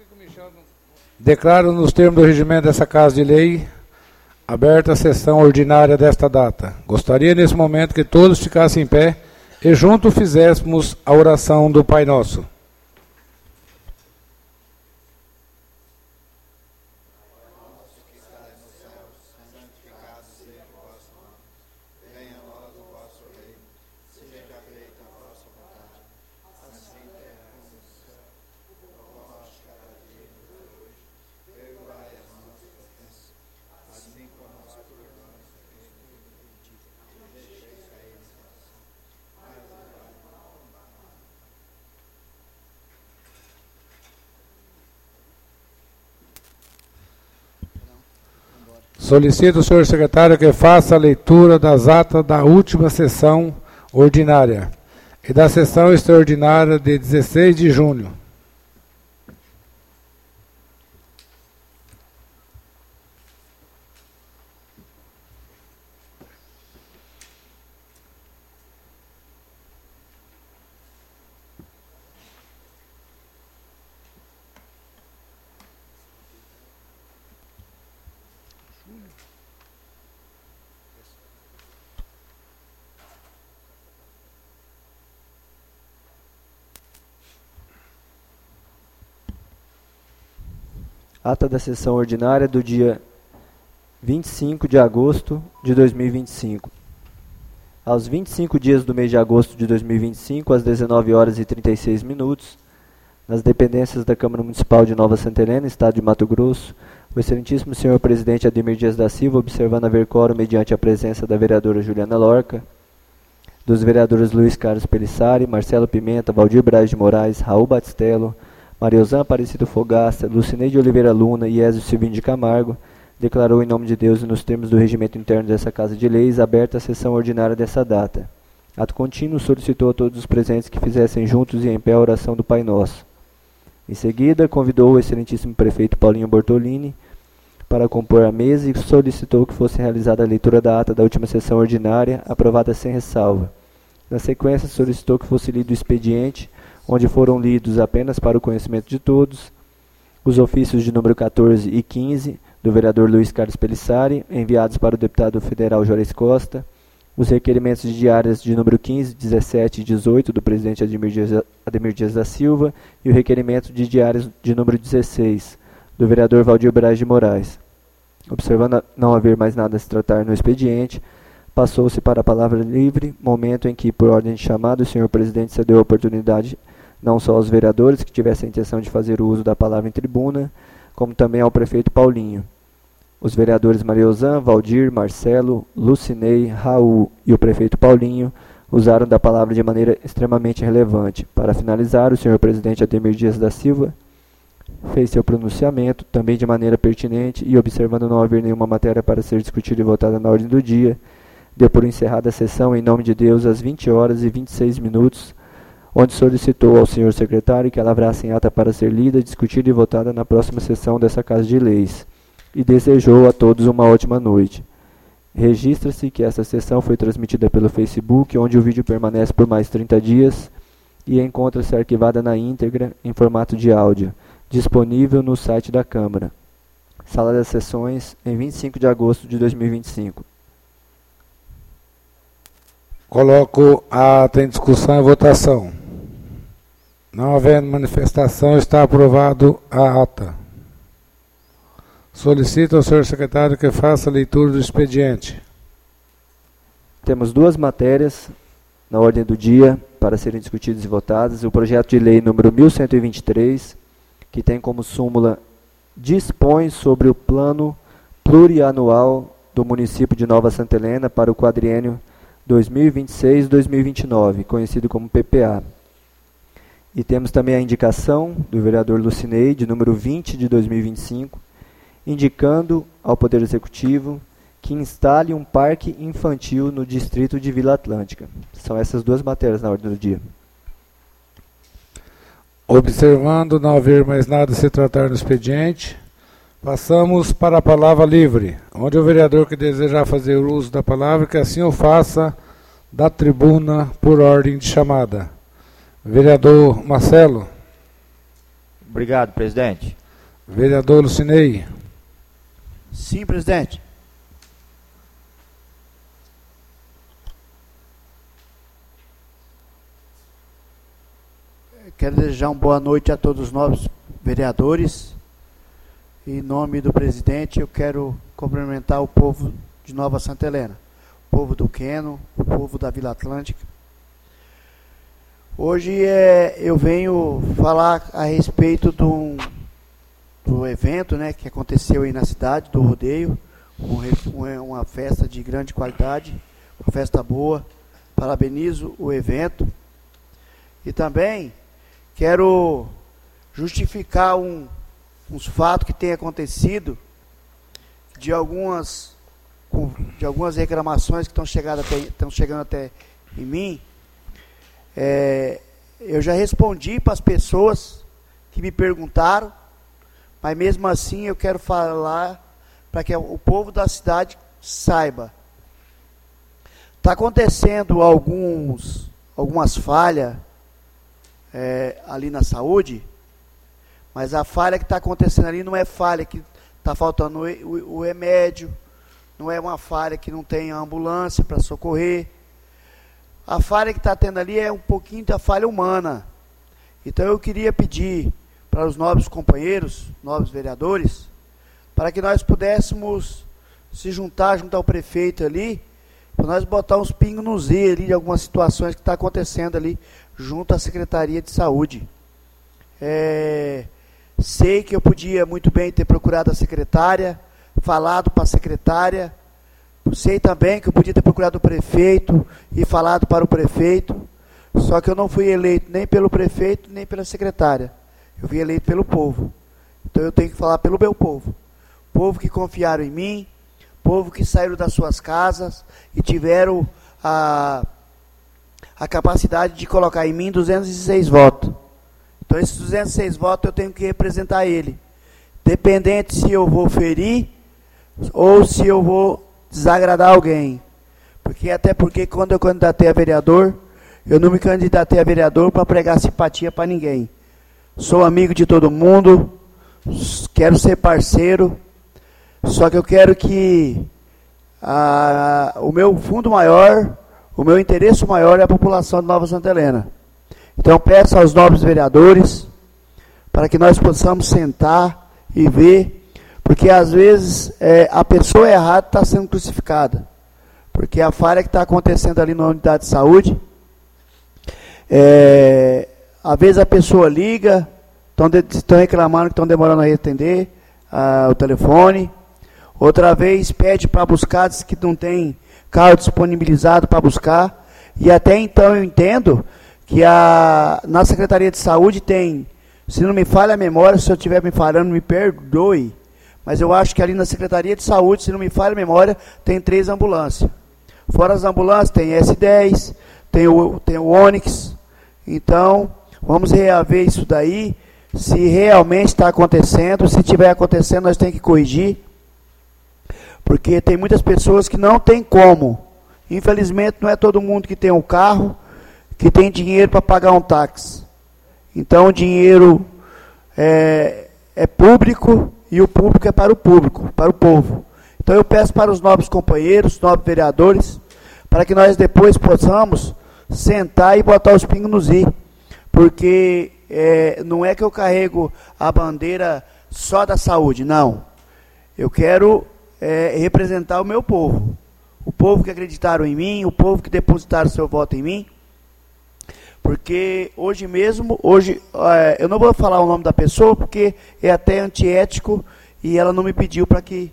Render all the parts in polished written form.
Declaro nos termos do regimento dessa Casa de Lei aberta a sessão ordinária desta data. Gostaria nesse momento que todos ficassem em pé e juntos fizéssemos a oração do Pai Nosso. Solicito ao senhor secretário que faça a leitura das atas da última sessão ordinária e da sessão extraordinária de 16 de junho. Ata da sessão ordinária do dia 25 de agosto de 2025. Aos 25 dias do mês de agosto de 2025, às 19 horas e 36 minutos, nas dependências da Câmara Municipal de Nova Santa Helena, Estado de Mato Grosso, o excelentíssimo senhor presidente Ademir Dias da Silva, observando haver quórum mediante a presença da vereadora Juliana Lorca, dos vereadores Luiz Carlos Pelissari, Marcelo Pimenta, Valdir Braz de Moraes, Raul Batistello, Mariozan Aparecido Fogaça, Lucineide Oliveira Luna e Ézio Silvino de Camargo, declarou em nome de Deus e nos termos do regimento interno dessa Casa de Leis aberta a sessão ordinária dessa data. Ato contínuo, solicitou a todos os presentes que fizessem juntos e em pé a oração do Pai Nosso. Em seguida, convidou o excelentíssimo prefeito Paulinho Bortolini para compor a mesa e solicitou que fosse realizada a leitura da ata da última sessão ordinária, aprovada sem ressalva. Na sequência, solicitou que fosse lido o expediente, onde foram lidos apenas para o conhecimento de todos, os ofícios de número 14 e 15 do vereador Luiz Carlos Pelissari, enviados para o deputado federal Juarez Costa, os requerimentos de diárias de número 15, 17 e 18 do presidente Ademir Dias da Silva e o requerimento de diárias de número 16 do vereador Valdir Braz de Moraes. Observando não haver mais nada a se tratar no expediente, passou-se para a palavra livre, momento em que, por ordem de chamado, o senhor presidente cedeu a oportunidade não só aos vereadores que tivessem a intenção de fazer o uso da palavra em tribuna, como também ao prefeito Paulinho. Os vereadores Mariozan, Valdir, Marcelo, Lucinei, Raul e o prefeito Paulinho usaram da palavra de maneira extremamente relevante. Para finalizar, o senhor presidente Ademir Dias da Silva fez seu pronunciamento, também de maneira pertinente, e observando não haver nenhuma matéria para ser discutida e votada na ordem do dia, deu por encerrada a sessão em nome de Deus às 20 horas e 26 minutos, onde solicitou ao senhor secretário que lavrassem ata para ser lida, discutida e votada na próxima sessão dessa Casa de Leis, e desejou a todos uma ótima noite. Registra-se que essa sessão foi transmitida pelo Facebook, onde o vídeo permanece por mais 30 dias e encontra-se arquivada na íntegra em formato de áudio, disponível no site da Câmara. Sala das Sessões, em 25 de agosto de 2025. Coloco a ata em discussão e votação. Não havendo manifestação, está aprovado a ata. Solicito ao senhor secretário que faça a leitura do expediente. Temos duas matérias na ordem do dia para serem discutidas e votadas. O projeto de lei número 1123, que tem como súmula dispõe sobre o plano plurianual do município de Nova Santa Helena para o quadriênio 2026-2029, conhecido como PPA. E temos também a indicação do vereador Lucinei, de número 20 de 2025, indicando ao Poder Executivo que instale um parque infantil no distrito de Vila Atlântica. São essas duas matérias na ordem do dia. Observando não haver mais nada a se tratar no expediente, passamos para a palavra livre, onde o vereador que desejar fazer uso da palavra, que assim o faça da tribuna por ordem de chamada. Vereador Marcelo. Obrigado, presidente. Vereador Lucinei. Sim, presidente. Quero desejar uma boa noite a todos os novos vereadores. Em nome do presidente, eu quero cumprimentar o povo de Nova Santa Helena, o povo do Queno, o povo da Vila Atlântica. Hoje eu venho falar a respeito do evento, né, que aconteceu aí na cidade, do rodeio, uma festa de grande qualidade, uma festa boa. Parabenizo o evento. E também quero justificar uns fatos que têm acontecido de algumas reclamações que estão chegando até em mim. Eu já respondi para as pessoas que me perguntaram, mas mesmo assim eu quero falar para que o povo da cidade saiba. Está acontecendo algumas falhas ali na saúde, mas a falha que está acontecendo ali não é falha que está faltando o remédio, não é uma falha que não tem ambulância para socorrer. A falha que está tendo ali é um pouquinho da falha humana. Então eu queria pedir para os novos companheiros, novos vereadores, para que nós pudéssemos se juntar junto ao prefeito ali, para nós botar uns pingos nos i ali de algumas situações que está acontecendo ali junto à Secretaria de Saúde. Sei que eu podia muito bem ter procurado a secretária, falado para a secretária. Sei também que eu podia ter procurado o prefeito e falado para o prefeito. Só que eu não fui eleito nem pelo prefeito, nem pela secretária. Eu fui eleito pelo povo. Então eu tenho que falar pelo meu povo. Povo que confiaram em mim, povo que saíram das suas casas e tiveram a capacidade de colocar em mim 206 votos. Então esses 206 votos eu tenho que representar ele. Dependente se eu vou ferir ou se eu vou desagradar alguém. Até porque quando eu candidatei a vereador, eu não me candidatei a vereador para pregar simpatia para ninguém. Sou amigo de todo mundo, quero ser parceiro, só que eu quero que o meu fundo maior, o meu interesse maior é a população de Nova Santa Helena. Então eu peço aos novos vereadores para que nós possamos sentar e ver, porque às vezes a pessoa errada está sendo crucificada, porque a falha que está acontecendo ali na unidade de saúde, às vezes a pessoa liga, estão reclamando que estão demorando a atender o telefone, outra vez pede para buscar, diz que não tem carro disponibilizado para buscar, e até então eu entendo que na Secretaria de Saúde tem, se não me falha a memória, se eu estiver me falhando, me perdoe, mas eu acho que ali na Secretaria de Saúde, se não me falha a memória, tem 3 ambulâncias. Fora as ambulâncias, tem S10, tem o Onix. Então, vamos reaver isso daí, se realmente está acontecendo. Se estiver acontecendo, nós temos que corrigir, porque tem muitas pessoas que não tem como. Infelizmente, não é todo mundo que tem um carro, que tem dinheiro para pagar um táxi. Então, o dinheiro é público e o público é para o público, para o povo. Então, eu peço para os novos companheiros, novos vereadores, para que nós depois possamos sentar e botar os pingos nos i. Porque não é que eu carrego a bandeira só da saúde, não. Eu quero representar o meu povo. O povo que acreditaram em mim, o povo que depositaram seu voto em mim. Porque hoje mesmo, eu não vou falar o nome da pessoa, porque é até antiético e ela não me pediu para que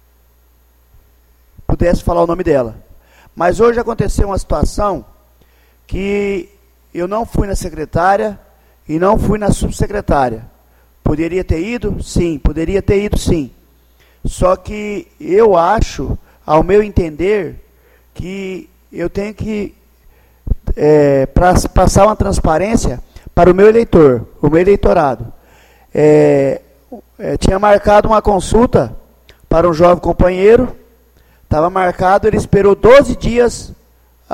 pudesse falar o nome dela. Mas hoje aconteceu uma situação que eu não fui na secretária e não fui na subsecretária. Poderia ter ido? Sim, poderia ter ido sim. Só que eu acho, ao meu entender, que eu tenho que passar uma transparência para o meu eleitor, o meu eleitorado. Tinha marcado uma consulta para um jovem companheiro, estava marcado, ele esperou 12 dias,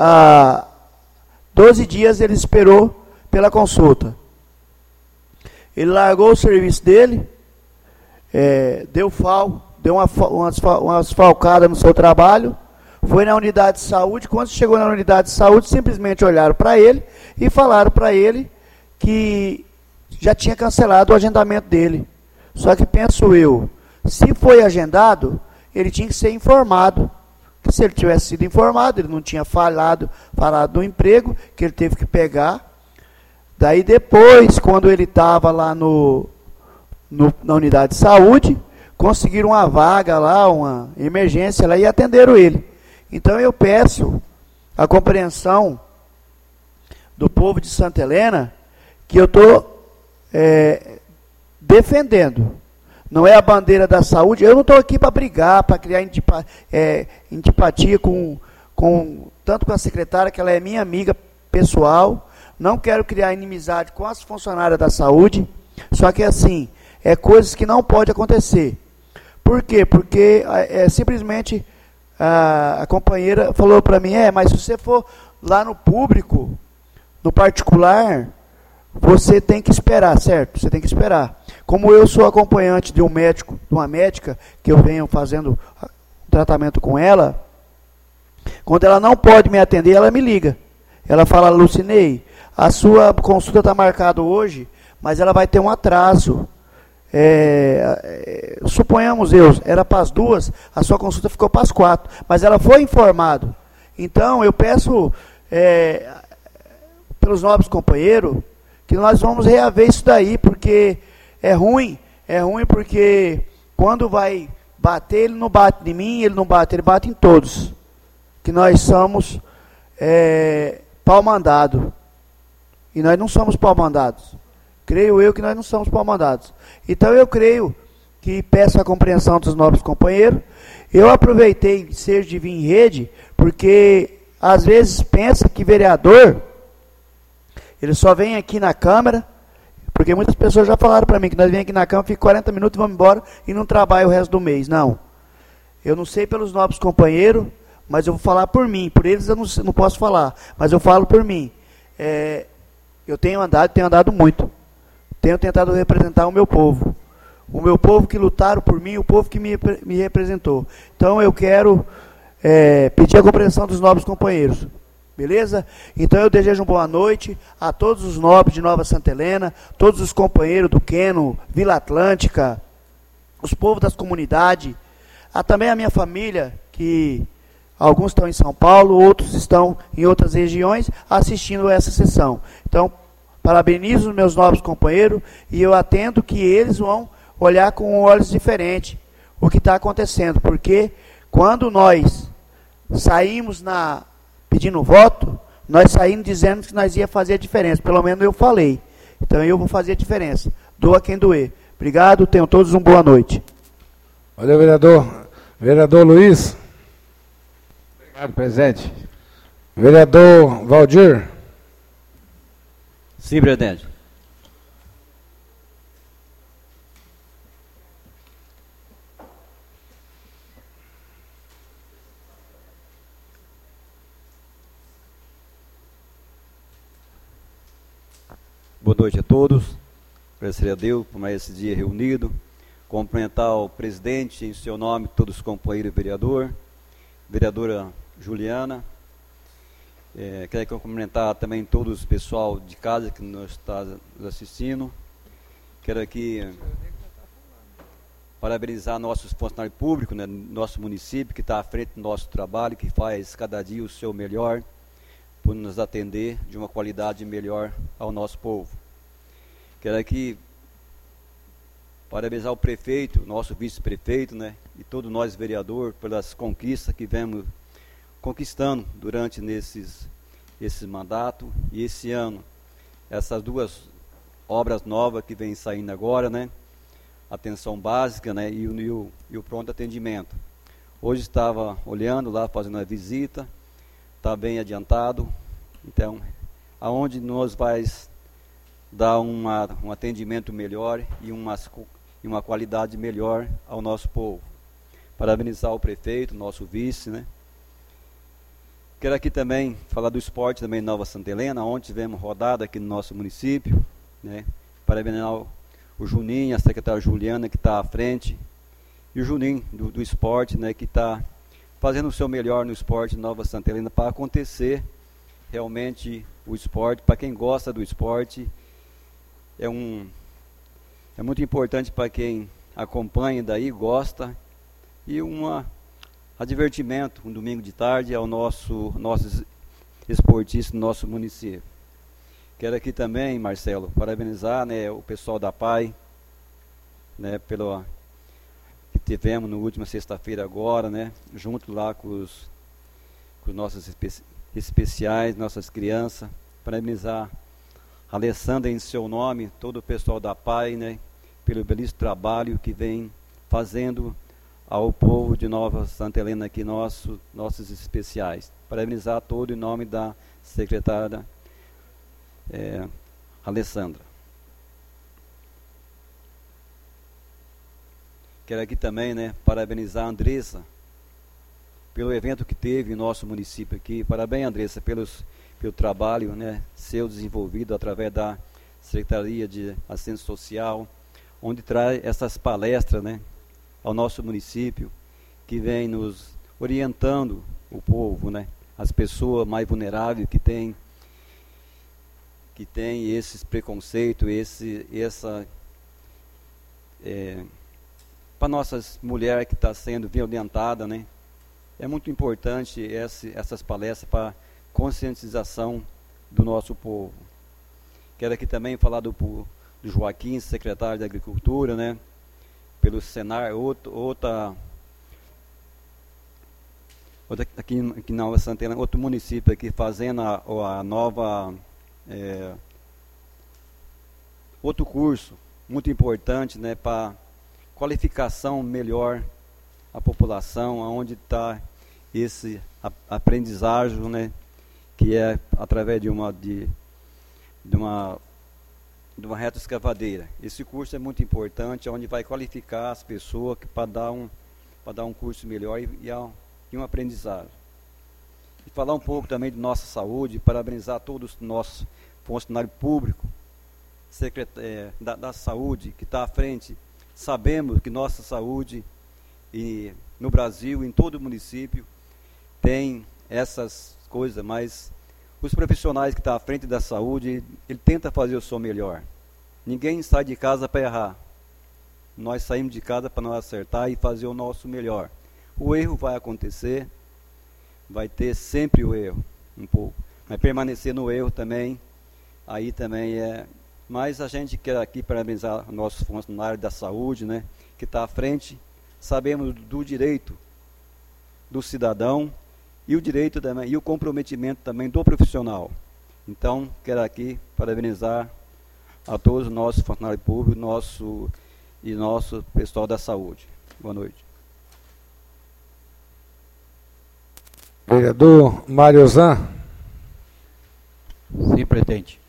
12 dias ele esperou pela consulta. Ele largou o serviço dele, deu umas falcadas no seu trabalho, foi na unidade de saúde. Quando chegou na unidade de saúde, simplesmente olharam para ele e falaram para ele que já tinha cancelado o agendamento dele. Só que penso eu, se foi agendado, ele tinha que ser informado. Que se ele tivesse sido informado, ele não tinha falado no emprego, que ele teve que pegar. Daí depois, quando ele estava lá na unidade de saúde, conseguiram uma vaga lá, uma emergência lá, e atenderam ele. Então eu peço a compreensão do povo de Santa Helena, que eu estou defendendo. Não é a bandeira da saúde. Eu não estou aqui para brigar, para criar antipatia tanto com a secretária, que ela é minha amiga pessoal. Não quero criar inimizade com as funcionárias da saúde. Só que assim, coisas que não pode acontecer. Por quê? Porque simplesmente a companheira falou para mim, mas se você for lá no público, no particular, você tem que esperar, certo? Você tem que esperar. Como eu sou acompanhante de um médico, de uma médica, que eu venho fazendo tratamento com ela, quando ela não pode me atender, ela me liga. Ela fala, Lucinei, a sua consulta está marcada hoje, mas ela vai ter um atraso. Suponhamos era para as 2, a sua consulta ficou para as 4, mas ela foi informada. Então, eu peço pelos nobres companheiros que nós vamos reaver isso daí, porque é ruim porque quando vai bater, ele não bate em mim, ele bate em todos, que nós somos pau-mandado, e nós não somos pau-mandados. Creio eu que nós não somos pau-mandados. Então eu creio que peço a compreensão dos nobres companheiros. Eu aproveitei ser de vir em rede, porque às vezes pensa que vereador, ele só vem aqui na Câmara, porque muitas pessoas já falaram para mim que nós vem aqui na Câmara, fica 40 minutos e vamos embora e não trabalha o resto do mês. Não. Eu não sei pelos nobres companheiros, mas eu vou falar por mim. Por eles eu não posso falar, mas eu falo por mim. Eu tenho andado muito. Tenho tentado representar o meu povo. O meu povo que lutaram por mim, o povo que me representou. Então eu quero pedir a compreensão dos nobres companheiros. Beleza? Então eu desejo uma boa noite a todos os nobres de Nova Santa Helena, todos os companheiros do Queno, Vila Atlântica, os povos das comunidades, também a minha família, que alguns estão em São Paulo, outros estão em outras regiões assistindo a essa sessão. Então, parabenizo os meus nobres companheiros e eu atendo que eles vão olhar com olhos diferentes o que está acontecendo, porque quando nós saímos pedindo voto, nós saímos dizendo que nós ia fazer a diferença, pelo menos eu falei. Então eu vou fazer a diferença. Doa quem doer. Obrigado, tenham todos uma boa noite. Valeu, vereador. Vereador Luiz. Obrigado, presidente. Vereador Valdir. Sim, presidente. Boa noite a todos. Agradecer a Deus por mais esse dia reunido. Cumprimentar o presidente em seu nome, todos os companheiros vereador, vereadora Juliana. Quero cumprimentar também todos o pessoal de casa que nos está assistindo. Quero aqui parabenizar nossos funcionários públicos, né, nosso município, que está à frente do nosso trabalho, que faz cada dia o seu melhor, por nos atender de uma qualidade melhor ao nosso povo. Quero aqui parabenizar o prefeito, nosso vice-prefeito, né, e todos nós vereadores pelas conquistas que vemos conquistando durante esse mandato e esse ano. Essas duas obras novas que vêm saindo agora, né, atenção básica, né, e o pronto atendimento. Hoje estava olhando lá, fazendo uma visita, está bem adiantado. Então, aonde nós vais dar um atendimento melhor e uma qualidade melhor ao nosso povo. Parabenizar o prefeito, nosso vice, né? Quero aqui também falar do esporte também em Nova Santa Helena, onde tivemos rodada aqui no nosso município, né? Parabenizar o Juninho, a secretária Juliana, que está à frente, e o Juninho do esporte, né, que está fazendo o seu melhor no esporte de Nova Santa Helena para acontecer realmente o esporte. Para quem gosta do esporte, é muito importante para quem acompanha daí, gosta, e divertimento, um domingo de tarde ao nossos esportistas do nosso município. Quero aqui também, Marcelo, parabenizar, né, o pessoal da PAI, né, pelo que tivemos na última sexta-feira agora, né, junto lá com os nossos especiais, nossas crianças. Parabenizar a Alessandra em seu nome, todo o pessoal da PAI, né, pelo belíssimo trabalho que vem fazendo ao povo de Nova Santa Helena aqui, nossos especiais. Parabenizar todo em nome da secretária Alessandra. Quero aqui também, né, parabenizar a Andressa pelo evento que teve em nosso município aqui. Parabéns, Andressa, pelo trabalho, né, seu desenvolvido através da Secretaria de Assistência Social, onde traz essas palestras, né, ao nosso município, que vem nos orientando o povo, né, as pessoas mais vulneráveis que têm esses preconceitos, para nossas mulheres que estão sendo violentadas, né? É muito importante essas palestras para conscientização do nosso povo. Quero aqui também falar do Joaquim, secretário da Agricultura, né? Pelo Senar, outra aqui em Nova Santa Helena, outro município aqui fazendo a nova outro curso muito importante, né, para qualificação melhor a população, onde está esse aprendizagem, né, que é através de uma retroescavadeira. Esse curso é muito importante, onde vai qualificar as pessoas para dar um curso melhor e um aprendizagem. E falar um pouco também de nossa saúde, parabenizar todos os nossos funcionários públicos, da saúde, que está à frente. Sabemos que nossa saúde no Brasil, em todo o município, tem essas coisas, mas os profissionais que estão à frente da saúde, ele tenta fazer o seu melhor. Ninguém sai de casa para errar. Nós saímos de casa para nós acertar e fazer o nosso melhor. O erro vai acontecer, vai ter sempre o erro, um pouco. Mas permanecer no erro também, aí também é... Mas a gente quer aqui parabenizar nossos funcionários da saúde, né, que está à frente. Sabemos do direito do cidadão e o direito também, e o comprometimento também do profissional. Então, quero aqui parabenizar a todos os nossos funcionários públicos e nosso pessoal da saúde. Boa noite. Vereador Mário Zan. Sim, presidente.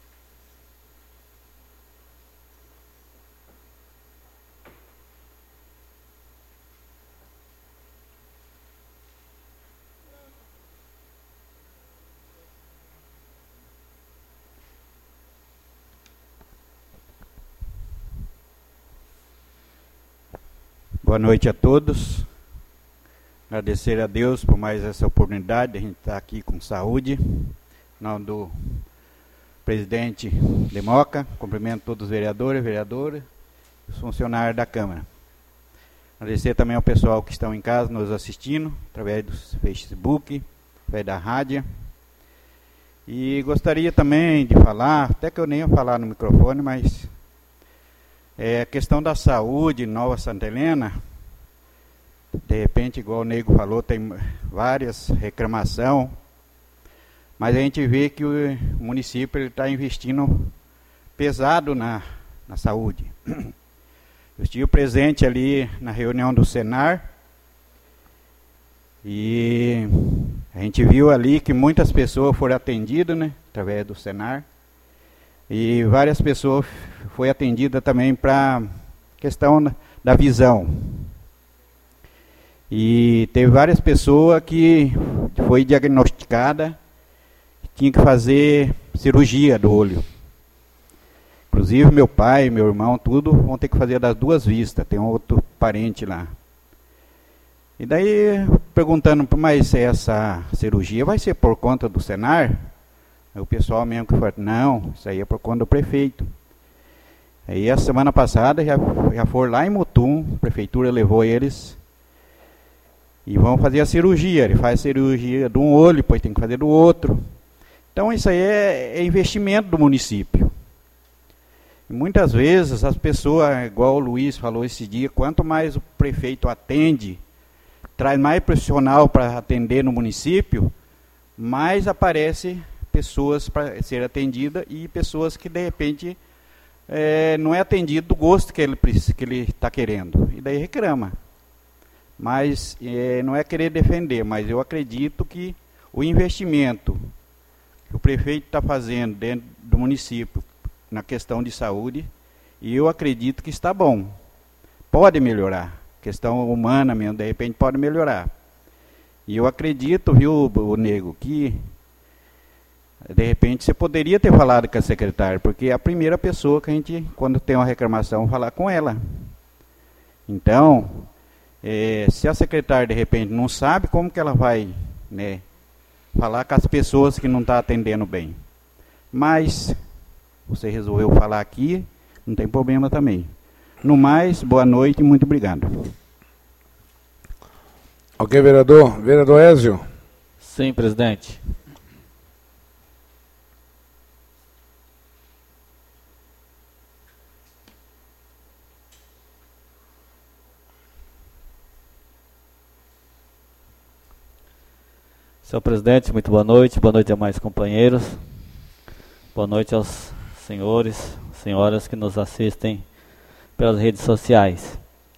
Boa noite a todos. Agradecer a Deus por mais essa oportunidade de a gente estar aqui com saúde. Em nome do presidente Democa, cumprimento todos os vereadores, vereadoras e os funcionários da Câmara. Agradecer também ao pessoal que estão em casa nos assistindo, através do Facebook, através da rádio. E gostaria também de falar, até que eu nem ia falar no microfone, mas a questão da saúde em Nova Santa Helena, de repente, igual o Nego falou, tem várias reclamações, mas a gente vê que o município está investindo pesado na saúde. Eu estive presente ali na reunião do Senar e a gente viu ali que muitas pessoas foram atendidas, né, através do Senar, e várias pessoas foram atendidas também para questão da visão. E teve várias pessoas que foi diagnosticada, tinha que fazer cirurgia do olho. Inclusive meu pai, meu irmão, tudo vão ter que fazer das 2 vistas. Tem um outro parente lá. E daí, perguntando, mas essa cirurgia vai ser por conta do Senar? Aí o pessoal mesmo que falou, não, isso aí é por conta do prefeito. Aí a semana passada já foram lá em Mutum, a prefeitura levou eles e vão fazer a cirurgia. Ele faz a cirurgia de um olho, depois tem que fazer do outro. Então isso aí é investimento do município. E muitas vezes as pessoas, igual o Luiz falou esse dia, quanto mais o prefeito atende, traz mais profissional para atender no município, mais aparece pessoas para ser atendida e pessoas que de repente não é atendido do gosto que ele está querendo. E daí reclama. Mas não é querer defender, mas eu acredito que o investimento que o prefeito está fazendo dentro do município na questão de saúde, e eu acredito que está bom. Pode melhorar. Questão humana mesmo, de repente pode melhorar. E eu acredito, viu, o Nego, que de repente você poderia ter falado com a secretária, porque é a primeira pessoa que a gente, quando tem uma reclamação, falar com ela. Então, se a secretária de repente não sabe, como que ela vai, né, falar com as pessoas que não estão atendendo bem? Mas você resolveu falar aqui, não tem problema também. No mais, boa noite e muito obrigado. Ok, vereador. Vereador Ézio. Sim, presidente. Senhor presidente, muito boa noite a mais companheiros. Boa noite aos senhores, senhoras que nos assistem pelas redes sociais.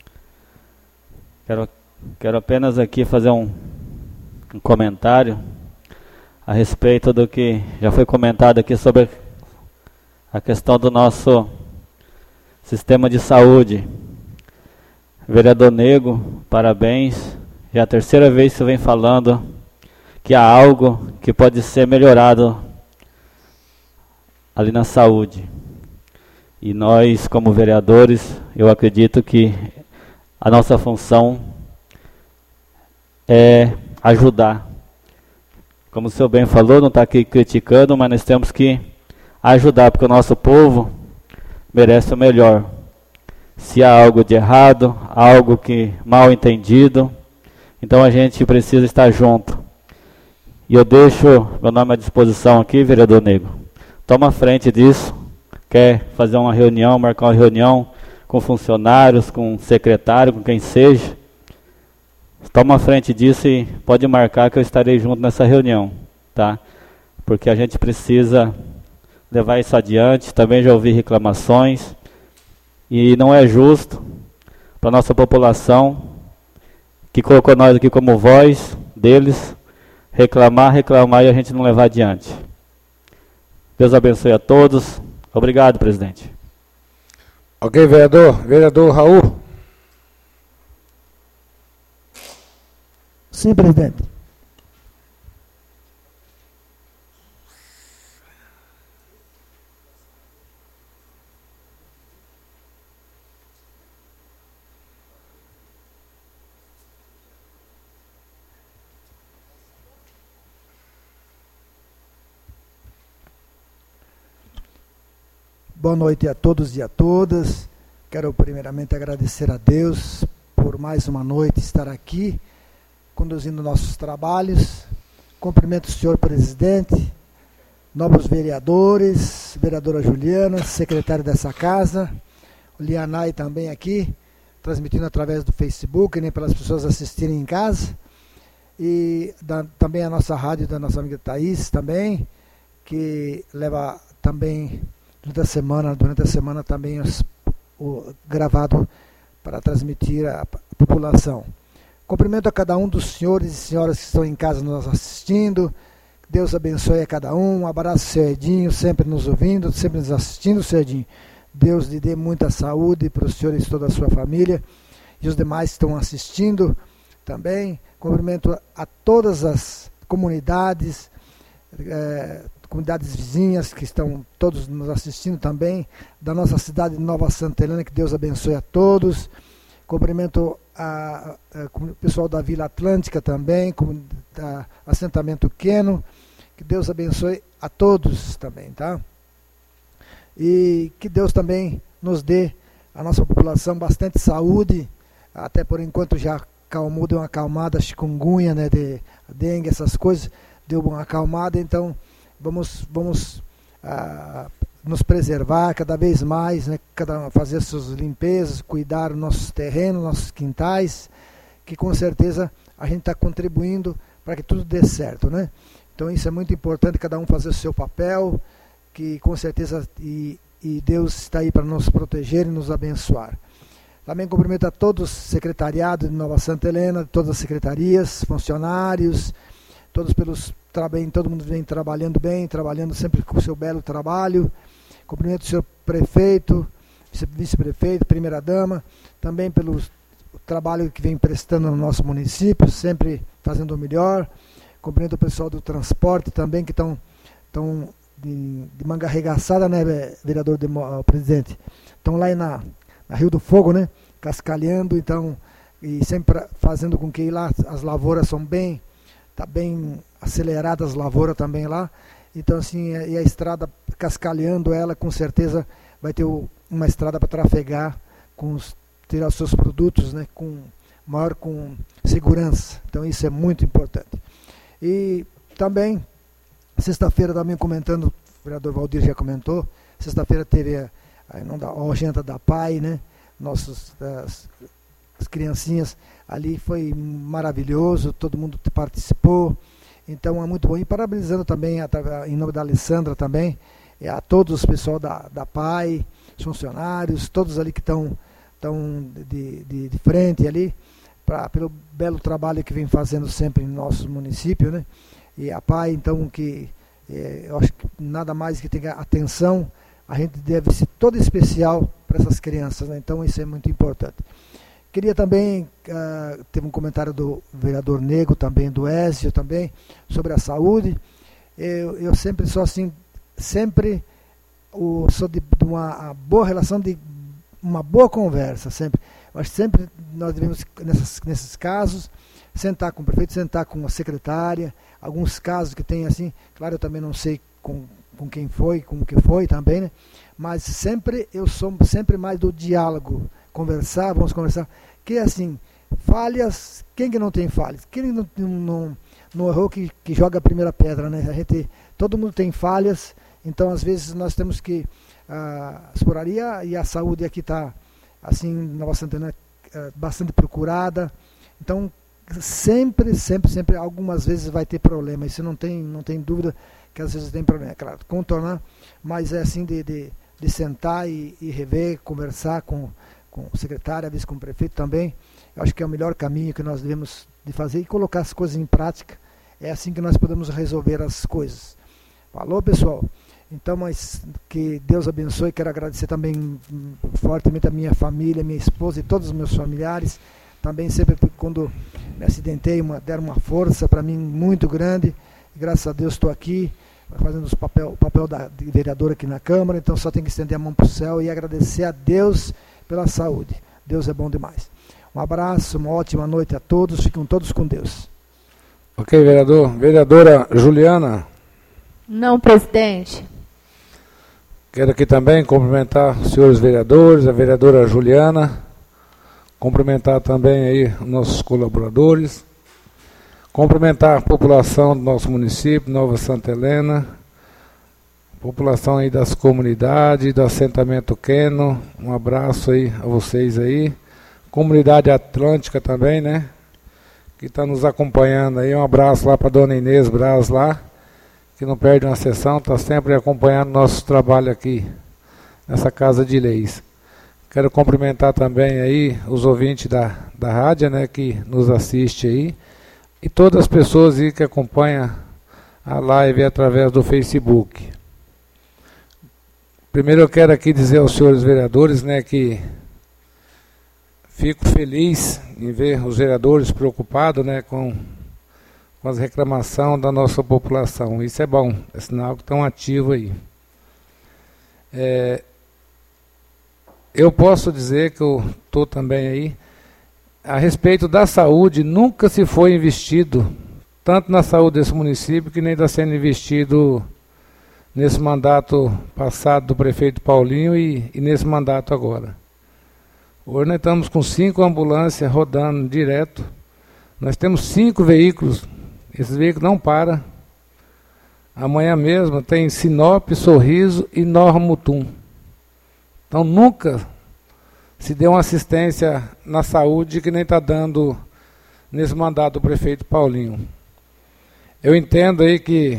Quero apenas aqui fazer um comentário a respeito do que já foi comentado aqui sobre a questão do nosso sistema de saúde. Vereador Nego, parabéns. Já é a 3ª vez que você vem falando que há algo que pode ser melhorado ali na saúde. E nós, como vereadores, eu acredito que a nossa função é ajudar. Como o senhor bem falou, não está aqui criticando, mas nós temos que ajudar, porque o nosso povo merece o melhor. Se há algo de errado, algo que mal entendido, então a gente precisa estar junto. E eu deixo meu nome à disposição aqui, vereador Nego. Toma frente disso. Quer fazer uma reunião, marcar uma reunião com funcionários, com secretário, com quem seja, toma frente disso e pode marcar que eu estarei junto nessa reunião, tá? Porque a gente precisa levar isso adiante. Também já ouvi reclamações e não é justo para a nossa população, que colocou nós aqui como voz deles, reclamar e a gente não levar adiante. Deus abençoe a todos. Obrigado, presidente. Ok, vereador. Vereador Raul. Sim, presidente. Boa noite a todos e a todas. Quero primeiramente agradecer a Deus por mais uma noite estar aqui, conduzindo nossos trabalhos. Cumprimento o senhor presidente, nobres vereadores, vereadora Juliana, secretário dessa casa, o Lianai também aqui, transmitindo através do Facebook, nem pelas pessoas assistirem em casa. E também a nossa rádio da nossa amiga Thaís também, que leva também durante a semana também o gravado para transmitir à população. Cumprimento a cada um dos senhores e senhoras que estão em casa nos assistindo. Deus abençoe a cada um. Um abraço, seu Edinho, sempre nos ouvindo, sempre nos assistindo, seu Edinho. Deus lhe dê muita saúde para os senhores e toda a sua família. E os demais que estão assistindo também. Cumprimento a todas as comunidades, comunidades vizinhas que estão todos nos assistindo também, da nossa cidade de Nova Santa Helena, que Deus abençoe a todos. Cumprimento o pessoal da Vila Atlântica também, da assentamento Queno, que Deus abençoe a todos também, tá? E que Deus também nos dê, a nossa população, bastante saúde, até por enquanto já acalmou, deu uma acalmada, chikungunya, né, de dengue, essas coisas, deu uma acalmada, então vamos nos preservar cada vez mais, né, fazer suas limpezas, cuidar dos nossos terrenos, nossos quintais, que com certeza a gente está contribuindo para que tudo dê certo, né? Então isso é muito importante, cada um fazer o seu papel, que com certeza e Deus está aí para nos proteger e nos abençoar. Também cumprimento a todos os secretariados de Nova Santa Helena, todas as secretarias, funcionários, todo mundo vem trabalhando bem, trabalhando sempre com o seu belo trabalho. Cumprimento o senhor prefeito, vice-prefeito, primeira-dama, também pelo trabalho que vem prestando no nosso município, sempre fazendo o melhor. Cumprimento o pessoal do transporte também, que estão de manga arregaçada, né, vereador presidente? Estão lá na Rio do Fogo, né, cascalhando, então, e sempre fazendo com que lá as lavouras são bem aceleradas, as lavouras também lá. Então, assim, e a estrada, cascalhando ela, com certeza vai ter uma estrada para trafegar, tirar os seus produtos, né, com segurança. Então, isso é muito importante. E também, sexta-feira, também comentando, o vereador Valdir já comentou, sexta-feira teve a janta da PAI, né, as criancinhas ali, foi maravilhoso, todo mundo participou. Então é muito bom. E parabenizando também, em nome da Alessandra também, a todos os pessoal da PAI, os funcionários, todos ali que estão de frente ali, pelo belo trabalho que vem fazendo sempre em nosso município, né? E a PAI, então, que eu acho que nada mais que tenha atenção, a gente deve ser todo especial para essas crianças, né? Então isso é muito importante. Queria também, teve um comentário do vereador Nego também, do Ézio também, sobre a saúde. Eu sempre sou assim, sou de uma boa relação, de uma boa conversa, sempre. Eu acho que sempre nós devemos, nesses casos, sentar com o prefeito, sentar com a secretária, alguns casos que tem assim, claro, eu também não sei com quem foi, como que foi também, né? Mas sempre eu sou sempre mais do diálogo, vamos conversar, que assim, falhas, quem que não tem falhas? Quem não errou que joga a primeira pedra, né? Todo mundo tem falhas, então às vezes nós temos que a exploraria e a saúde aqui está assim, Nova Santa Helena, bastante procurada, então sempre, algumas vezes vai ter problema, isso não tem dúvida que às vezes tem problema, é claro, contornar, mas é assim de sentar e rever, conversar com o secretário, às vezes com o prefeito também. Eu acho que é o melhor caminho que nós devemos de fazer e colocar as coisas em prática. É assim que nós podemos resolver as coisas. Falou, pessoal? Então, mas que Deus abençoe. Quero agradecer também fortemente a minha família, minha esposa e todos os meus familiares. Também sempre quando me acidentei, deram uma força para mim muito grande. E, graças a Deus estou aqui, fazendo o papel de vereador aqui na Câmara. Então só tenho que estender a mão para o céu e agradecer a Deus pela saúde. Deus é bom demais. Um abraço, uma ótima noite a todos. Fiquem todos com Deus. Ok, vereador. Vereadora Juliana. Não, presidente. Quero aqui também cumprimentar os senhores vereadores, a vereadora Juliana. Cumprimentar também aí os nossos colaboradores. Cumprimentar a população do nosso município, Nova Santa Helena. População aí das comunidades, do assentamento Queno, um abraço aí a vocês aí. Comunidade Atlântica também, né? Que está nos acompanhando aí. Um abraço lá para a dona Inês Braz lá, que não perde uma sessão, está sempre acompanhando nosso trabalho aqui, nessa Casa de Leis. Quero cumprimentar também aí os ouvintes da rádio, né? Que nos assiste aí. E todas as pessoas aí que acompanham a live através do Facebook. Primeiro eu quero aqui dizer aos senhores vereadores, né, que fico feliz em ver os vereadores preocupados, né, com com as reclamações da nossa população. Isso é bom, é sinal que estão ativos aí. Eu posso dizer que eu estou também aí, a respeito da saúde, nunca se foi investido, tanto na saúde desse município, que nem está sendo investido nesse mandato passado do prefeito Paulinho e nesse mandato agora. Hoje nós estamos com 5 ambulâncias rodando direto, nós temos 5 veículos, esses veículos não param. Amanhã mesmo tem Sinop, Sorriso e Nova Mutum. Então nunca se deu uma assistência na saúde que nem está dando nesse mandato do prefeito Paulinho. Eu entendo aí que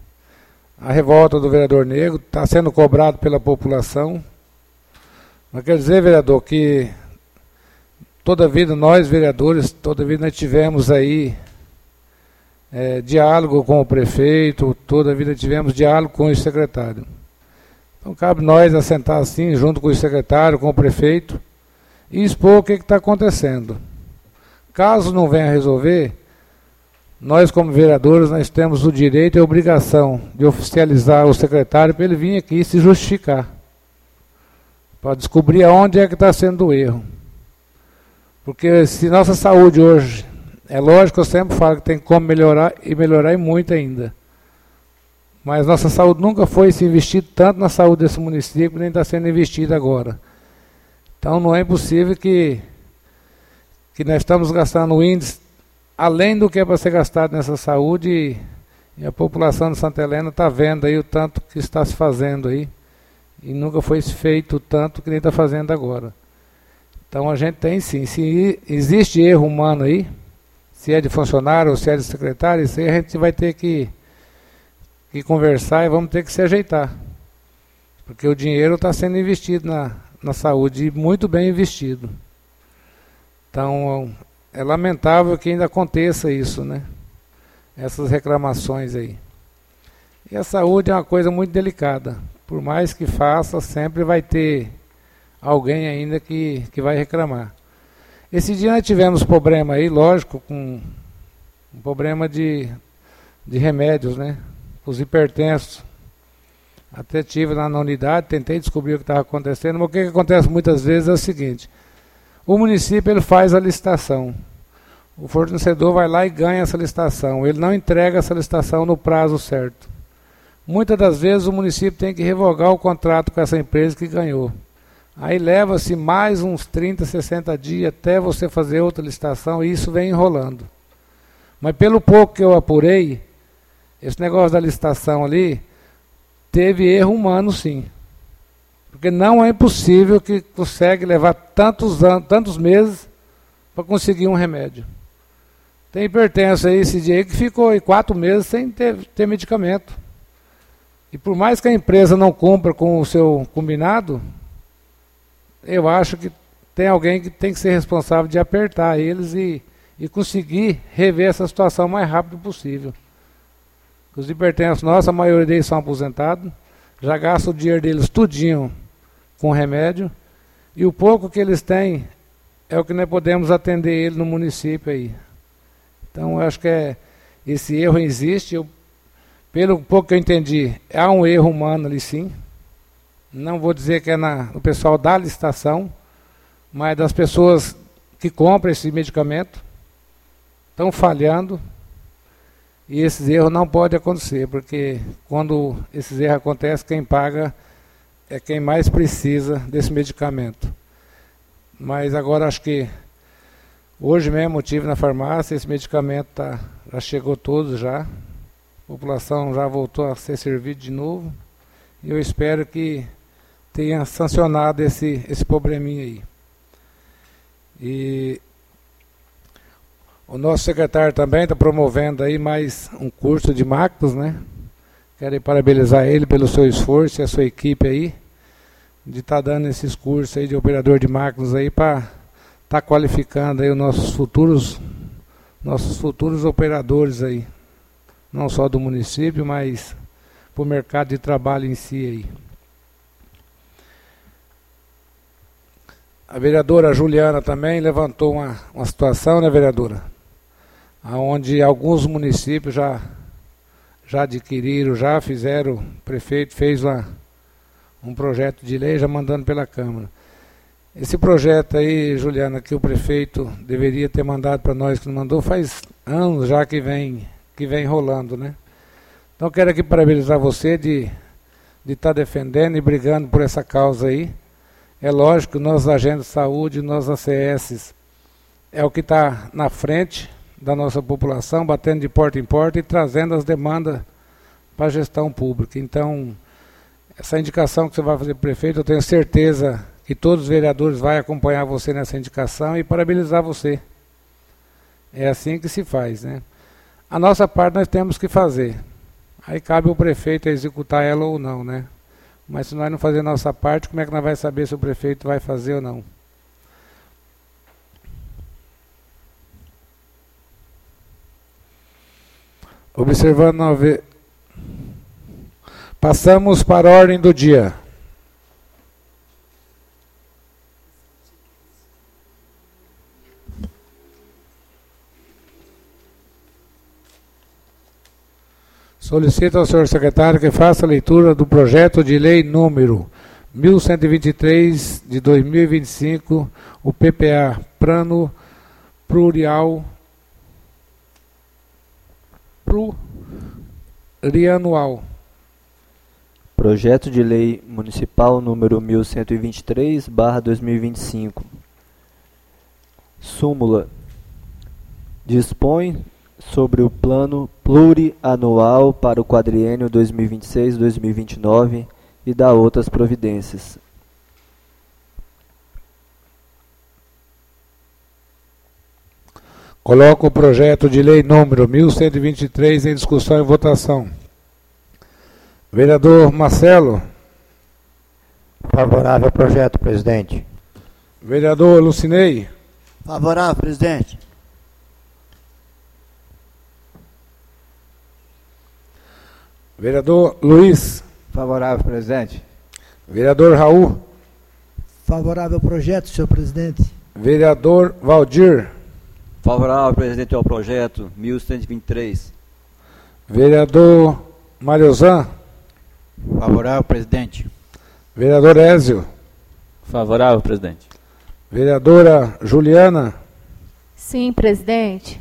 a revolta do vereador Negro está sendo cobrado pela população. Mas quer dizer, vereador, que toda vida nós, vereadores, toda vida nós tivemos aí diálogo com o prefeito, toda a vida tivemos diálogo com o secretário. Então cabe nós assentar assim, junto com o secretário, com o prefeito, e expor o que está acontecendo. Caso não venha resolver, nós como vereadores, nós temos o direito e a obrigação de oficializar o secretário para ele vir aqui se justificar, para descobrir aonde é que está sendo o erro. Porque se nossa saúde hoje, é lógico, eu sempre falo que tem como melhorar e muito ainda. Mas nossa saúde nunca foi se investir tanto na saúde desse município, nem está sendo investido agora. Então não é impossível que nós estamos gastando o índice além do que é para ser gastado nessa saúde, e a população de Santa Helena está vendo aí o tanto que está se fazendo aí, e nunca foi feito o tanto que nem está fazendo agora. Então a gente tem sim, se existe erro humano aí, se é de funcionário ou se é de secretário, isso aí a gente vai ter que conversar e vamos ter que se ajeitar. Porque o dinheiro está sendo investido na saúde, e muito bem investido. Então, é lamentável que ainda aconteça isso, né? Essas reclamações aí. E a saúde é uma coisa muito delicada. Por mais que faça, sempre vai ter alguém ainda que vai reclamar. Esse dia nós tivemos problema aí, lógico, com um problema de remédios, né? Os hipertensos. Até tive lá na unidade, tentei descobrir o que estava acontecendo, mas o que acontece muitas vezes é o seguinte: o município ele faz a licitação, o fornecedor vai lá e ganha essa licitação, ele não entrega essa licitação no prazo certo. Muitas das vezes o município tem que revogar o contrato com essa empresa que ganhou. Aí leva-se mais uns 30, 60 dias até você fazer outra licitação, e isso vem enrolando. Mas pelo pouco que eu apurei, esse negócio da licitação ali, teve erro humano sim. Porque não é impossível que consegue levar tantos meses para conseguir um remédio. Tem hipertenso aí esse dia aí que ficou aí 4 meses sem ter medicamento. E por mais que a empresa não cumpra com o seu combinado, eu acho que tem alguém que tem que ser responsável de apertar eles e conseguir rever essa situação o mais rápido possível. Os hipertensos nossos, a maioria deles são aposentados, já gastam o dinheiro deles tudinho com remédio, e o pouco que eles têm é o que nós podemos atender ele no município aí. Então eu acho que esse erro existe, pelo pouco que eu entendi, há um erro humano ali sim. Não vou dizer que é no pessoal da licitação, mas das pessoas que compram esse medicamento, estão falhando. E esses erros não podem acontecer, porque quando esses erros acontecem, quem paga é quem mais precisa desse medicamento. Mas agora acho que hoje mesmo eu tive na farmácia, esse medicamento já chegou todo já. A população já voltou a ser servida de novo. E eu espero que tenha sancionado esse probleminha aí. E o nosso secretário também está promovendo aí mais um curso de máquinas, né? Quero parabenizar ele pelo seu esforço e a sua equipe aí, de estar dando esses cursos aí de operador de máquinas aí para estar qualificando aí os nossos futuros operadores aí, não só do município, mas para o mercado de trabalho em si aí. A vereadora Juliana também levantou uma situação, né, vereadora? onde alguns municípios já adquiriram, já fizeram, o prefeito fez um projeto de lei já mandando pela Câmara. Esse projeto aí, Juliana, que o prefeito deveria ter mandado para nós, que não mandou, faz anos já que vem rolando, né? Então quero aqui parabenizar você de estar defendendo e brigando por essa causa aí. É lógico que nós agentes de saúde, nós ACS, é o que está na frente da nossa população, batendo de porta em porta e trazendo as demandas para a gestão pública. Então, essa indicação que você vai fazer para o prefeito, eu tenho certeza que todos os vereadores vão acompanhar você nessa indicação e parabenizar você. É assim que se faz, né? A nossa parte nós temos que fazer. Aí cabe ao prefeito executar ela ou não, né? Mas se nós não fazer a nossa parte, como é que nós vamos saber se o prefeito vai fazer ou não? Observando passamos para a ordem do dia. Solicito ao senhor secretário que faça a leitura do projeto de lei número 1123 de 2025, o PPA, Plano Plurianual. Projeto de Lei Municipal número 1123/2025. Súmula. Dispõe sobre o Plano Plurianual para o quadriênio 2026-2029 e dá outras providências. Coloco o projeto de lei número 1123 em discussão e votação. Vereador Marcelo. Favorável ao projeto, presidente. Vereador Lucinei. Favorável, presidente. Vereador Luiz. Favorável, presidente. Vereador Raul. Favorável ao projeto, senhor presidente. Vereador Valdir. Favorável, presidente, ao projeto 1123. Vereador Mariozan. Favorável, presidente. Vereador Ézio. Favorável, presidente. Vereadora Juliana. Sim, presidente.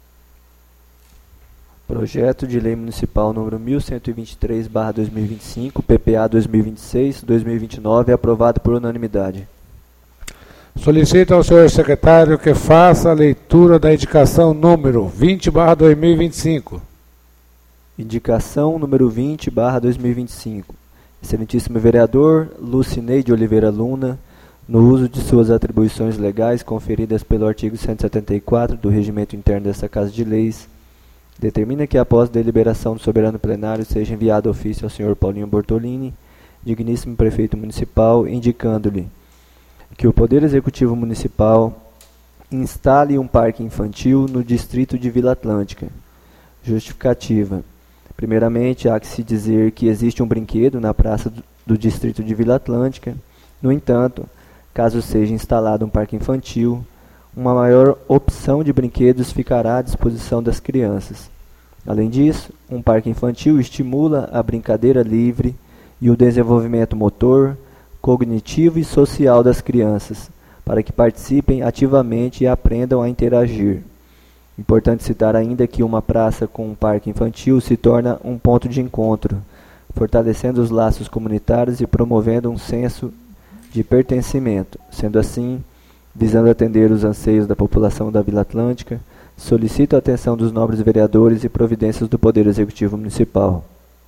Projeto de Lei Municipal número 1123/2025, PPA 2026-2029, aprovado por unanimidade. Solicito ao senhor secretário que faça a leitura da indicação número 20/2025. Indicação número 20/2025. Excelentíssimo vereador Lucinei de Oliveira Luna, no uso de suas atribuições legais conferidas pelo artigo 174 do Regimento Interno desta Casa de Leis, determina que após deliberação do soberano plenário seja enviado ofício ao senhor Paulinho Bortolini, digníssimo prefeito municipal, indicando-lhe que o Poder Executivo Municipal instale um parque infantil no distrito de Vila Atlântica. Justificativa. Primeiramente, há que se dizer que existe um brinquedo na praça do distrito de Vila Atlântica. No entanto, caso seja instalado um parque infantil, uma maior opção de brinquedos ficará à disposição das crianças. Além disso, um parque infantil estimula a brincadeira livre e o desenvolvimento motor, cognitivo e social das crianças, para que participem ativamente e aprendam a interagir. Importante citar ainda que uma praça com um parque infantil se torna um ponto de encontro, fortalecendo os laços comunitários e promovendo um senso de pertencimento. Sendo assim, visando atender os anseios da população da Vila Atlântica, solicito a atenção dos nobres vereadores e providências do Poder Executivo Municipal.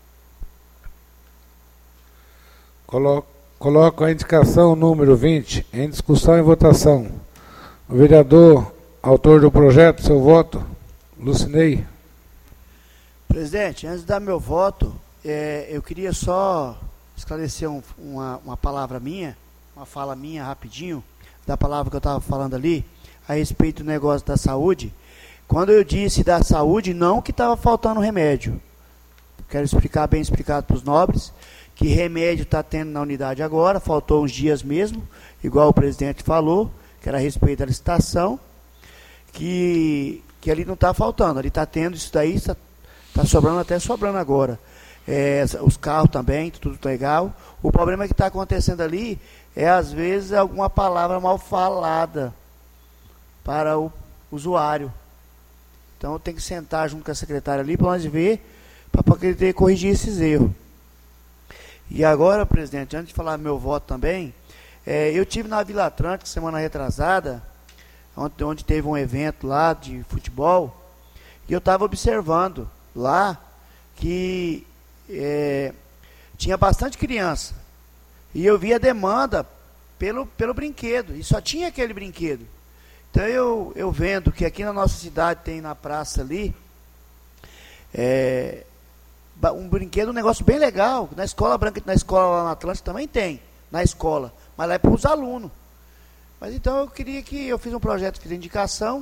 Coloco a indicação número 20 em discussão e votação. O vereador, autor do projeto, seu voto, Lucinei. Presidente, antes de dar meu voto, eu queria só esclarecer uma palavra minha, uma fala minha rapidinho, da palavra que eu estava falando ali, a respeito do negócio da saúde. Quando eu disse da saúde, não que estava faltando remédio. Quero explicar bem explicado para os nobres, que remédio está tendo na unidade agora, faltou uns dias mesmo, igual o presidente falou, que era a respeito da licitação, que que ali não está faltando, ali está tendo isso daí, está sobrando, até sobrando agora. Os carros também, tudo legal. O problema que está acontecendo ali é, às vezes, alguma palavra mal falada para o usuário. Então tem que sentar junto com a secretária ali para nós ver, para poder corrigir esses erros. E agora, presidente, antes de falar meu voto também, eu tive na Vila Atlântica semana retrasada, onde teve um evento lá de futebol, e eu estava observando lá que tinha bastante criança. E eu vi a demanda pelo brinquedo, e só tinha aquele brinquedo. Então eu vendo que aqui na nossa cidade tem na praça ali um brinquedo, um negócio bem legal. Na escola branca, na escola lá na Atlântica também tem, na escola, mas lá é para os alunos. Mas então eu queria eu fiz um projeto de indicação,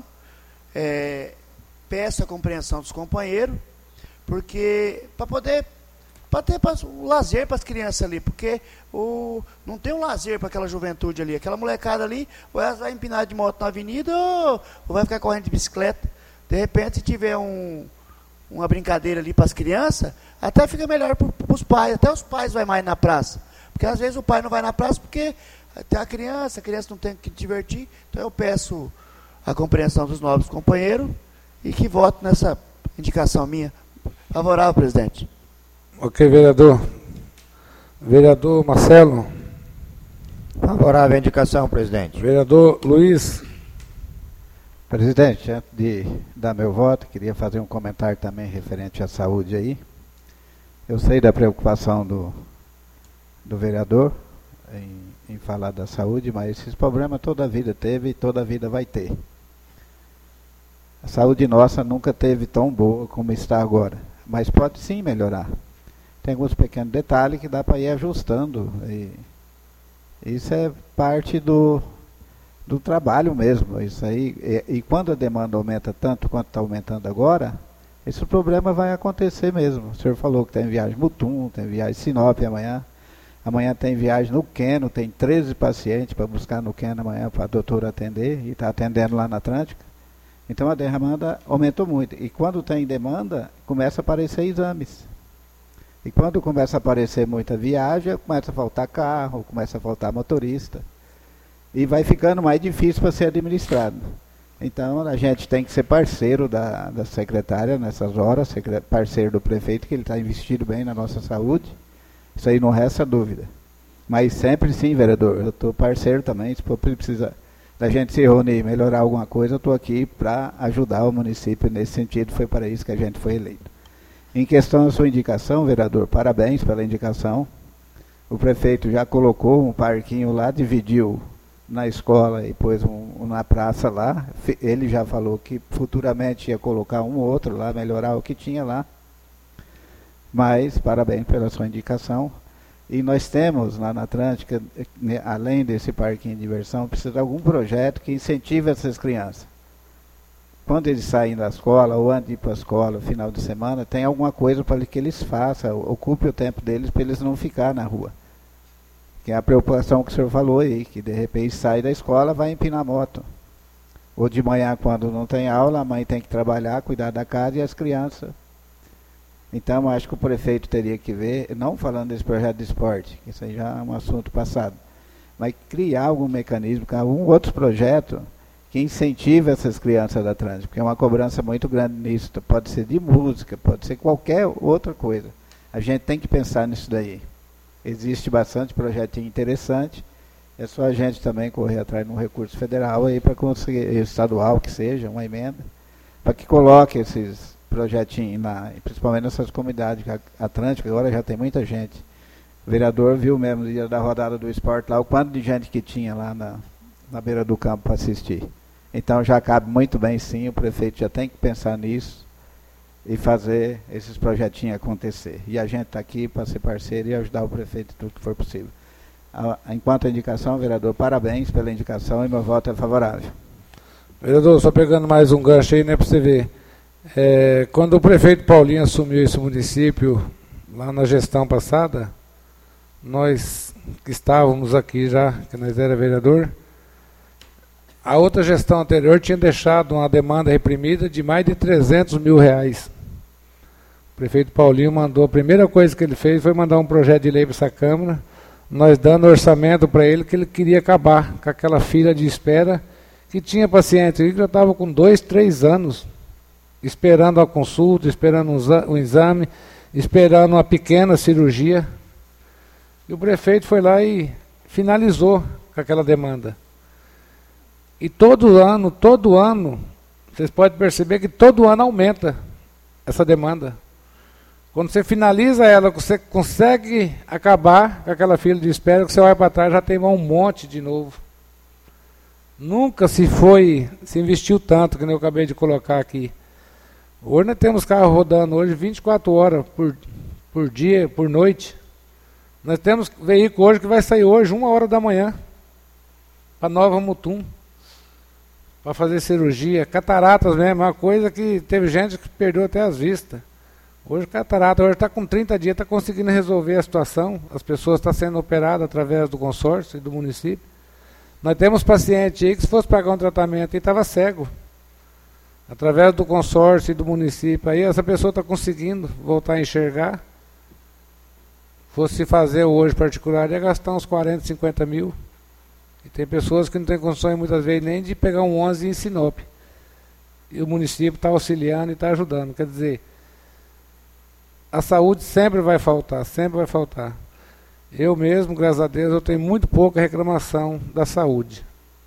peço a compreensão dos companheiros, porque para ter o lazer para as crianças ali, porque não tem um lazer para aquela juventude ali, aquela molecada ali, ou ela vai empinar de moto na avenida, ou vai ficar correndo de bicicleta. De repente, se tiver uma brincadeira ali para as crianças, até fica melhor para os pais, até os pais vão mais na praça, porque às vezes o pai não vai na praça porque tem a criança não tem que divertir. Então eu peço a compreensão dos novos companheiros e que vote nessa indicação minha. Favorável, presidente. Ok, vereador. Vereador Marcelo. Favorável à indicação, presidente. Vereador Luiz. Presidente, antes de dar meu voto, queria fazer um comentário também referente à saúde aí. Eu sei da preocupação do vereador em falar da saúde, mas esses problemas toda a vida teve e toda a vida vai ter. A saúde nossa nunca teve tão boa como está agora, mas pode sim melhorar. Tem alguns pequenos detalhes que dá para ir ajustando. E isso é parte do trabalho mesmo. Isso aí, e quando a demanda aumenta tanto quanto está aumentando agora, esse problema vai acontecer mesmo. O senhor falou que tem viagem Mutum, tem viagem Sinop amanhã. Amanhã tem viagem no Queno, tem 13 pacientes para buscar no Queno amanhã para a doutora atender, e está atendendo lá na Atlântica. Então a demanda aumentou muito. E quando tem demanda, começa a aparecer exames. E quando começa a aparecer muita viagem, começa a faltar carro, começa a faltar motorista. E vai ficando mais difícil para ser administrado. Então a gente tem que ser parceiro da secretária nessas horas, parceiro do prefeito, que ele está investindo bem na nossa saúde. Isso aí não resta dúvida. Mas sempre sim, vereador, eu estou parceiro também, se for precisar da gente se reunir e melhorar alguma coisa, eu estou aqui para ajudar o município nesse sentido, foi para isso que a gente foi eleito. Em questão da sua indicação, vereador, parabéns pela indicação. O prefeito já colocou um parquinho lá, dividiu na escola e pôs na praça lá. Ele já falou que futuramente ia colocar um ou outro lá, melhorar o que tinha lá. Mas, parabéns pela sua indicação. E nós temos lá na Atlântica, além desse parquinho de diversão, precisa de algum projeto que incentive essas crianças. Quando eles saem da escola, ou antes de ir para a escola, final de semana, tem alguma coisa para que eles façam, ocupe o tempo deles para eles não ficar na rua. Que é a preocupação que o senhor falou aí, que de repente sai da escola, vai empinar moto. Ou de manhã, quando não tem aula, a mãe tem que trabalhar, cuidar da casa e as crianças. Então, acho que o prefeito teria que ver, não falando desse projeto de esporte, que isso aí já é um assunto passado, mas criar algum mecanismo, algum outro projeto que incentive essas crianças da Atlântica, porque é uma cobrança muito grande nisso. Pode ser de música, pode ser qualquer outra coisa. A gente tem que pensar nisso daí. Existe bastante projetinho interessante, é só a gente também correr atrás de um recurso federal aí para conseguir, estadual que seja, uma emenda, para que coloque esses projetinhos lá, principalmente nessas comunidades Atlântica, agora já tem muita gente. O vereador viu mesmo no dia da rodada do esporte lá, o quanto de gente que tinha lá na beira do campo para assistir. Então já cabe muito bem sim, o prefeito já tem que pensar nisso e fazer esses projetinhos acontecer. E a gente está aqui para ser parceiro e ajudar o prefeito em tudo que for possível. Enquanto a indicação, vereador, parabéns pela indicação e meu voto é favorável. Vereador, só pegando mais um gancho aí, né, para você ver. Quando o prefeito Paulinho assumiu esse município, lá na gestão passada, nós que estávamos aqui já, que nós era vereador, A outra gestão anterior tinha deixado uma demanda reprimida de mais de 300 mil reais. O prefeito Paulinho mandou, a primeira coisa que ele fez foi mandar um projeto de lei para essa Câmara, nós dando orçamento para ele, que ele queria acabar com aquela fila de espera, que tinha paciente que já estava com 2, 3 anos, esperando a consulta, esperando um exame, esperando uma pequena cirurgia. E o prefeito foi lá e finalizou com aquela demanda. E todo ano, vocês podem perceber que todo ano aumenta essa demanda. Quando você finaliza ela, você consegue acabar com aquela fila de espera, que você vai para trás, já tem um monte de novo. Nunca se investiu tanto, que nem eu acabei de colocar aqui. Hoje nós temos carro rodando hoje 24 horas por dia, por noite. Nós temos veículo hoje que vai sair hoje, 1 hora da manhã, para Nova Mutum, para fazer cirurgia. Cataratas mesmo, uma coisa que teve gente que perdeu até as vistas. Hoje catarata, hoje está com 30 dias, está conseguindo resolver a situação. As pessoas estão sendo operadas através do consórcio e do município. Nós temos paciente aí que se fosse pagar um tratamento e estava cego. Através do consórcio e do município, aí essa pessoa está conseguindo voltar a enxergar. Fosse fazer hoje particular, ia gastar uns 40, 50 mil. E tem pessoas que não têm condições muitas vezes nem de pegar um 11 em Sinop. E o município está auxiliando e está ajudando. Quer dizer, a saúde sempre vai faltar, sempre vai faltar. Eu mesmo, graças a Deus, eu tenho muito pouca reclamação da saúde.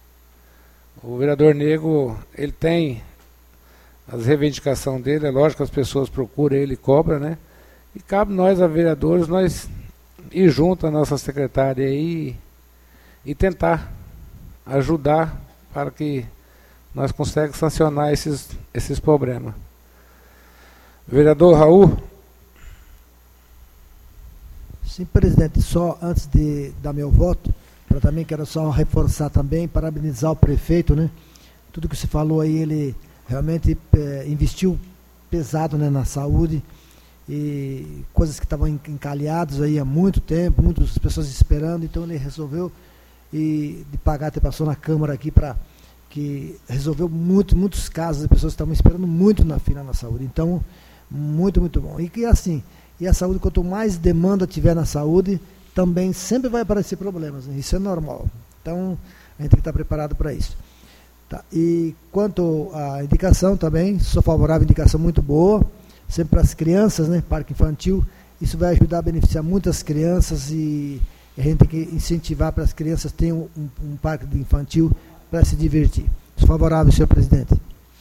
O vereador Nego, ele tem as reivindicações dele, é lógico que as pessoas procuram ele e cobram, né? E cabe nós, a vereadores, nós ir junto à nossa secretária aí e tentar ajudar para que nós consigamos sancionar esses problemas. Vereador Raul. Sim, presidente, só antes de dar meu voto, eu também quero só reforçar também, parabenizar o prefeito, né? Tudo que você falou aí, ele realmente investiu pesado, né, na saúde, e coisas que estavam encalhadas aí há muito tempo, muitas pessoas esperando, então ele resolveu de pagar, até passou na Câmara aqui que resolveu muitos casos de pessoas que estavam esperando muito na fila na saúde. Então, muito bom. E que assim, e a saúde, quanto mais demanda tiver na saúde, também sempre vai aparecer problemas, né? Isso é normal. Então, a gente tem que estar preparado para isso. Tá. E quanto à indicação também, sou favorável à indicação muito boa, sempre para as crianças, né? Parque infantil, isso vai ajudar a beneficiar muitas crianças e a gente tem que incentivar para as crianças terem um parque infantil para se divertir. Sou favorável, senhor presidente.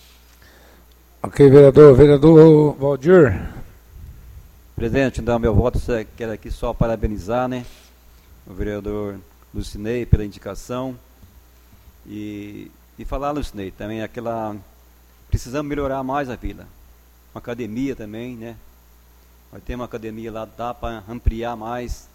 Ok, vereador Valdir. Presidente, então meu voto, quero aqui só parabenizar, né, o vereador Lucinei pela indicação e falar, Lucinei, também precisamos melhorar mais a vila. Uma academia também, né, nós temos uma academia lá, dá para ampliar mais.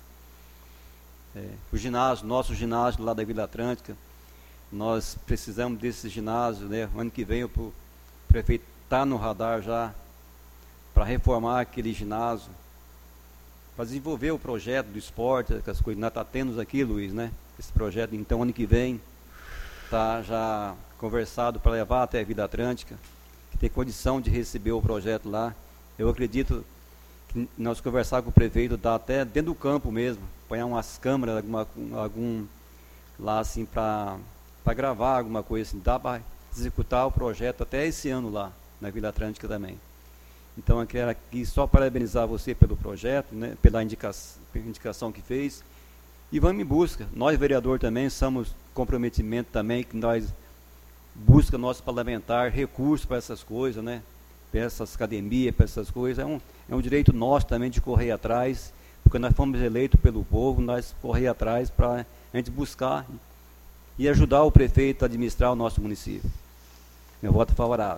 O ginásio, nosso ginásio lá da Vila Atlântica, nós precisamos desse ginásio, né, ano que vem o prefeito está no radar já, para reformar aquele ginásio, para desenvolver o projeto do esporte, as coisas, nós está tendo aqui, Luiz, né? Esse projeto, então, ano que vem, está já conversado para levar até a Vila Atlântica, que tem condição de receber o projeto lá. Eu acredito que nós conversar com o prefeito, dá até dentro do campo mesmo, põe umas câmeras, algum lá assim, para gravar alguma coisa assim, dá para executar o projeto até esse ano lá, na Vila Atlântica também. Então eu quero aqui só parabenizar você pelo projeto, né, pela indicação que fez, e vamos em busca. Nós, vereador, também somos comprometimento também, que nós busca nosso parlamentar recursos para essas coisas, né, para essas academias, para essas coisas. É um direito nosso também de correr atrás, porque nós fomos eleitos pelo povo, nós correr atrás para a gente buscar e ajudar o prefeito a administrar o nosso município. Meu voto é favorável.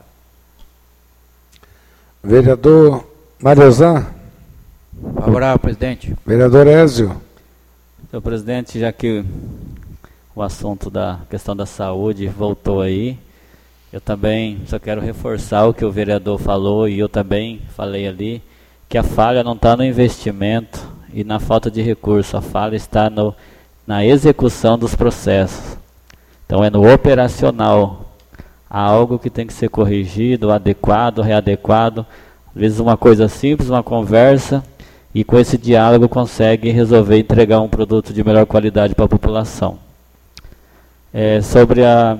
Vereador Mariozan. Favorável, presidente. Vereador Ézio. Senhor presidente, já que o assunto da questão da saúde voltou aí, eu também só quero reforçar o que o vereador falou, e eu também falei ali, que a falha não está no investimento e na falta de recurso, a falha está na execução dos processos. Então é no operacional. Há algo que tem que ser corrigido, adequado, readequado. Às vezes uma coisa simples, uma conversa, e com esse diálogo consegue resolver entregar um produto de melhor qualidade para a população. Sobre a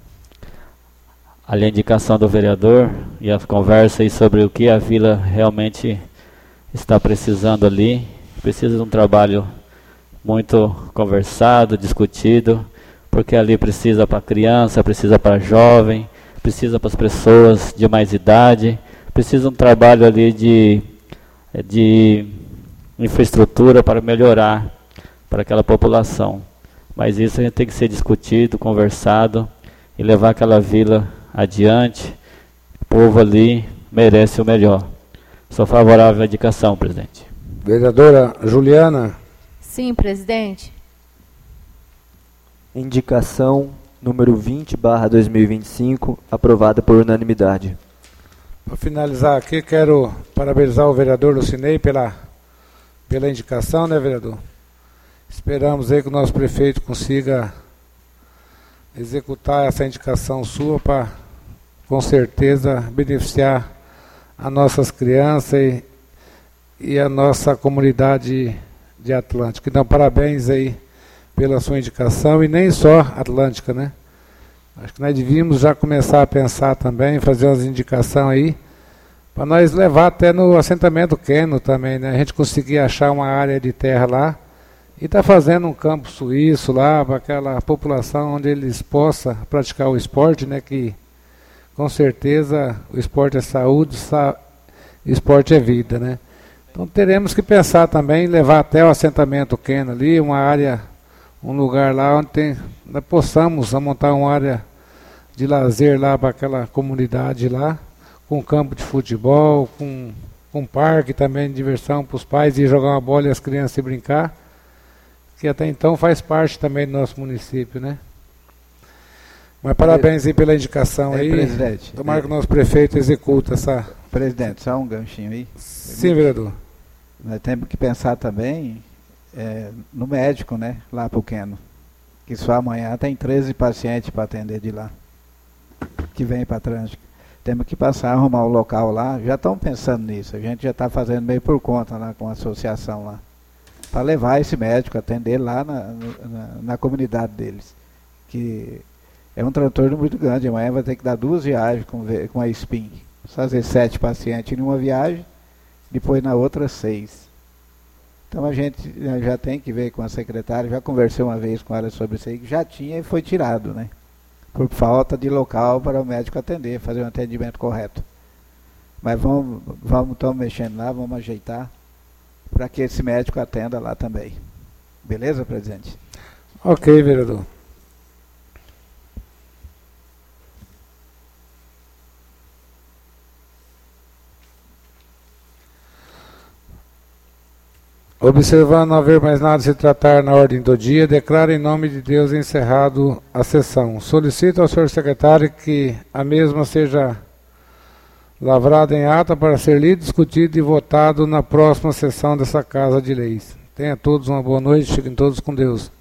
indicação do vereador e a conversa aí sobre o que a vila realmente está precisando ali, precisa de um trabalho muito conversado, discutido, porque ali precisa para criança, precisa para jovem, precisa para as pessoas de mais idade, precisa um trabalho ali de infraestrutura para melhorar para aquela população. Mas isso a gente tem que ser discutido, conversado e levar aquela vila adiante. O povo ali merece o melhor. Sou favorável à indicação, presidente. Vereadora Juliana. Sim, presidente. Indicação número 20/2025, aprovada por unanimidade. Para finalizar aqui, quero parabenizar o vereador Lucinei pela indicação, né, vereador? Esperamos aí que o nosso prefeito consiga executar essa indicação sua para, com certeza, beneficiar as nossas crianças e a nossa comunidade de Atlântica. Então, parabéns aí pela sua indicação, e nem só Atlântica, né? Acho que nós devíamos já começar a pensar também, fazer umas indicações aí, para nós levar até no assentamento Queno também, né? A gente conseguir achar uma área de terra lá, e está fazendo um campo suíço lá, para aquela população onde eles possam praticar o esporte, né? Que com certeza o esporte é saúde, esporte é vida, né? Então teremos que pensar também, levar até o assentamento Queno ali, uma área, um lugar lá onde nós possamos montar uma área de lazer lá para aquela comunidade lá, com campo de futebol, com parque também de diversão para os pais ir jogar uma bola e as crianças brincar, que até então faz parte também do nosso município, né? Mas parabéns aí pela indicação aí. Presidente. Tomara que o nosso prefeito executa essa... Presidente, só um ganchinho aí. Sim, vereador. Nós temos que pensar também no médico, né? Lá pro Queno. Que só amanhã tem 13 pacientes para atender de lá. Que vem para Atlântica. Temos que passar, arrumar o local lá. Já estão pensando nisso. A gente já está fazendo meio por conta lá com a associação lá. Para levar esse médico, atender lá na comunidade deles. Que é um transtorno muito grande. Amanhã vai ter que dar 2 viagens com a SPIN. Fazer 7 pacientes em uma viagem, depois na outra 6. Então a gente já tem que ver com a secretária, já conversei uma vez com ela sobre isso aí, que já tinha e foi tirado, né? Por falta de local para o médico atender, fazer um atendimento correto. Mas vamos estamos mexendo lá, vamos ajeitar para que esse médico atenda lá também. Beleza, presidente? Ok, vereador. Observando não haver mais nada a se tratar na ordem do dia, declaro em nome de Deus encerrado a sessão. Solicito ao senhor secretário que a mesma seja lavrada em ata para ser lido, discutido e votado na próxima sessão dessa Casa de Leis. Tenha todos uma boa noite, fiquem todos com Deus.